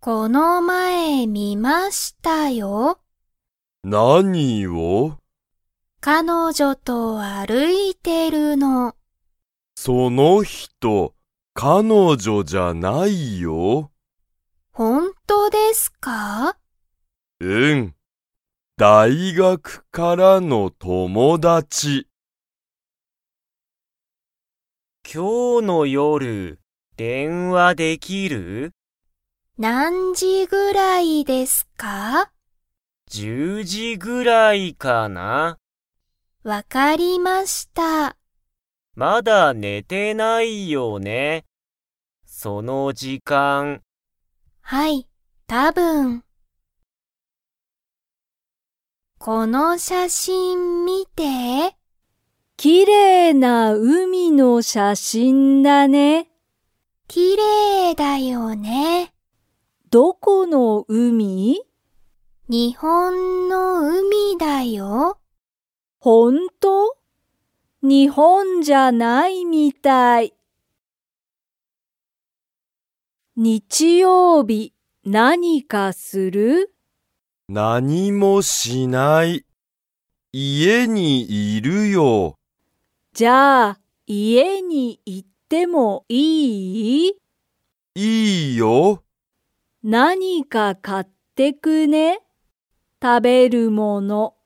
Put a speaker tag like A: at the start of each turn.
A: この前見ましたよ。
B: 何を？
A: 彼女と歩いてるの。
B: その人、彼女じゃないよ。
A: 本当ですか？
B: うん。大学からの友達。
C: 今日の夜、電話できる？
A: 何時ぐらいですか
C: ？10時ぐらいかな。
A: わかりました。
C: まだ寝てないよね。その時間。
A: はい、多分。この写真見て。
D: きれいな海の写真だね。
A: きれいだよね。
D: どこの海？
A: 日本の海だよ。
D: ほんと？日本じゃないみたい。日曜日、何かする？
B: 何もしない。家にいるよ。
D: じゃあ、家に行ってもいい？
B: いいよ。
D: 何か買ってくね。食べるもの。